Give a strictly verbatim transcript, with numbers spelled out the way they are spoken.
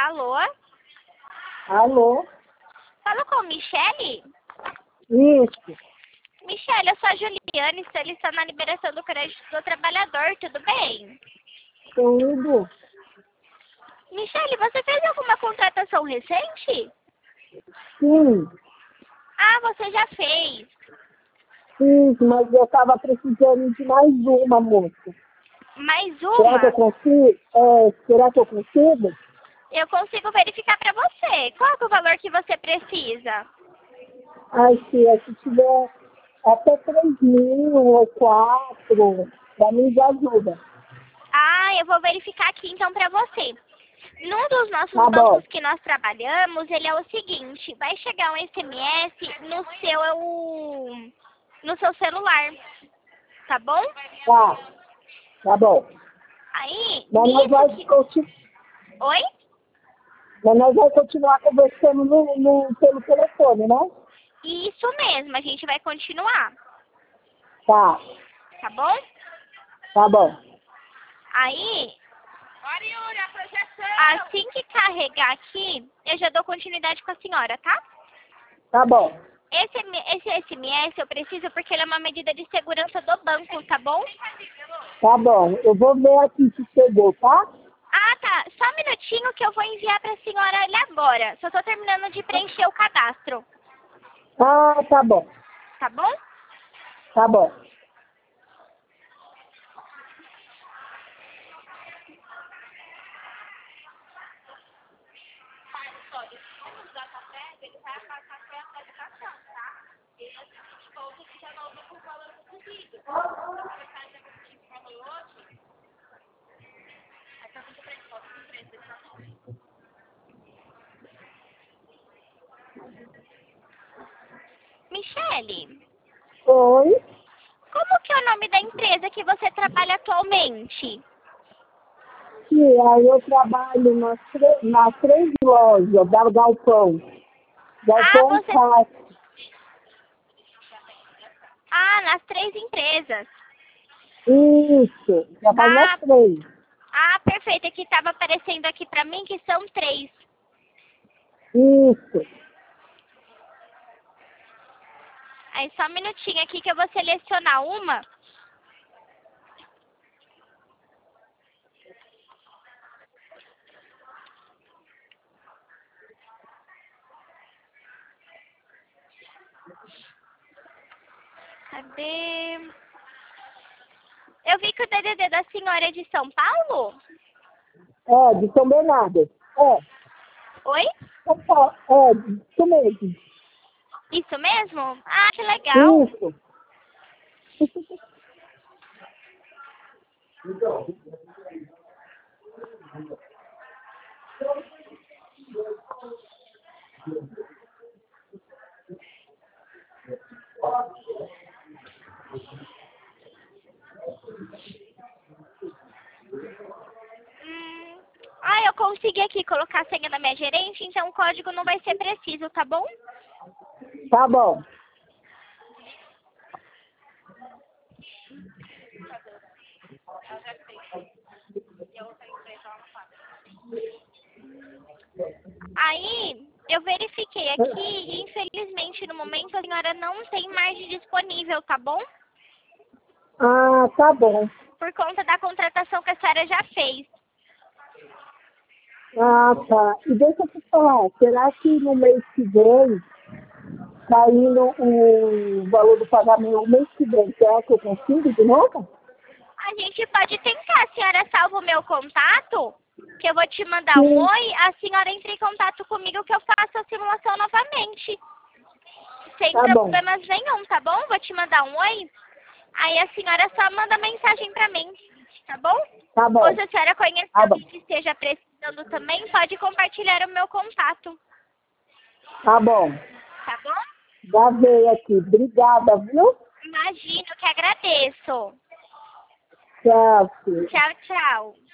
Alô? Alô? Falo com Michele? Isso. Michele, eu sou a Juliane, estou na liberação do crédito do trabalhador, tudo bem? Tudo. Michele, você fez alguma contratação recente? Sim. Ah, você já fez. Sim, mas eu estava precisando de mais uma, moça. Mais Será que eu uma? consigo? É, será que eu consigo? Eu consigo verificar para você. Qual é o valor que você precisa? Ai, se, se tiver até três mil ou quatro, para mim já ajuda. Ah, eu vou verificar aqui então para você. Num dos nossos Tá bom. bancos que nós trabalhamos, ele é o seguinte, vai chegar um S M S no seu, no seu celular, tá bom? Tá, tá bom. Aí, Mas nós nisso vamos que... continuar, Oi? mas nós vamos continuar conversando no, no, pelo telefone, né? Isso mesmo, a gente vai continuar, Tá, tá bom? tá bom. Aí, assim que carregar aqui, eu já dou continuidade com a senhora, tá? Tá bom. Esse, esse S M S eu preciso porque ele é uma medida de segurança do banco, tá bom? Tá bom. Eu vou ver aqui se chegou, tá? Ah, tá. Só um minutinho que eu vou enviar pra senhora ele agora. Só tô terminando de preencher o cadastro, Ah, tá bom. tá bom? Tá bom. Michele, Oi. como que é o nome da empresa que você trabalha atualmente? E aí eu trabalho nas, tre- nas três lojas da Galpão. Ah, Galpão você... Fácil. Ah, nas três empresas. Isso. Trabalho nas Ah, três. ah, perfeito. É que estava aparecendo aqui pra mim que são três. Isso. Aí só um minutinho aqui que eu vou selecionar uma. Cadê? Eu vi que o D D D da senhora é de São Paulo? É, de São Bernardo. É. Oi? São Paulo. É, isso mesmo. Isso mesmo? Ah, que legal. Isso. Hum, ah, eu consegui aqui colocar a senha da minha gerente, então o código não vai ser preciso, tá bom? Tá bom. Aí, eu verifiquei aqui e infelizmente no momento a senhora não tem margem disponível, tá bom? Ah, tá bom. Por conta da contratação que a senhora já fez. Ah, tá. E deixa eu te falar, será que no mês que vem, saindo o valor do pagamento o mês que vem, será que eu consigo de novo? A gente pode tentar, a senhora salva o meu contato, que eu vou te mandar um Sim. oi, a senhora entra em contato comigo que eu faço a simulação novamente. Sem Tá bom. problemas nenhum, tá bom? Vou te mandar um oi. Aí a senhora só manda mensagem pra mim, tá bom? Tá bom. Ou se a senhora conhece Tá bom. alguém que esteja precisando também, pode compartilhar o meu contato, Tá bom. tá bom? Já veio aqui. Obrigada, viu? Imagino que agradeço. Tchau, filho. Tchau, tchau.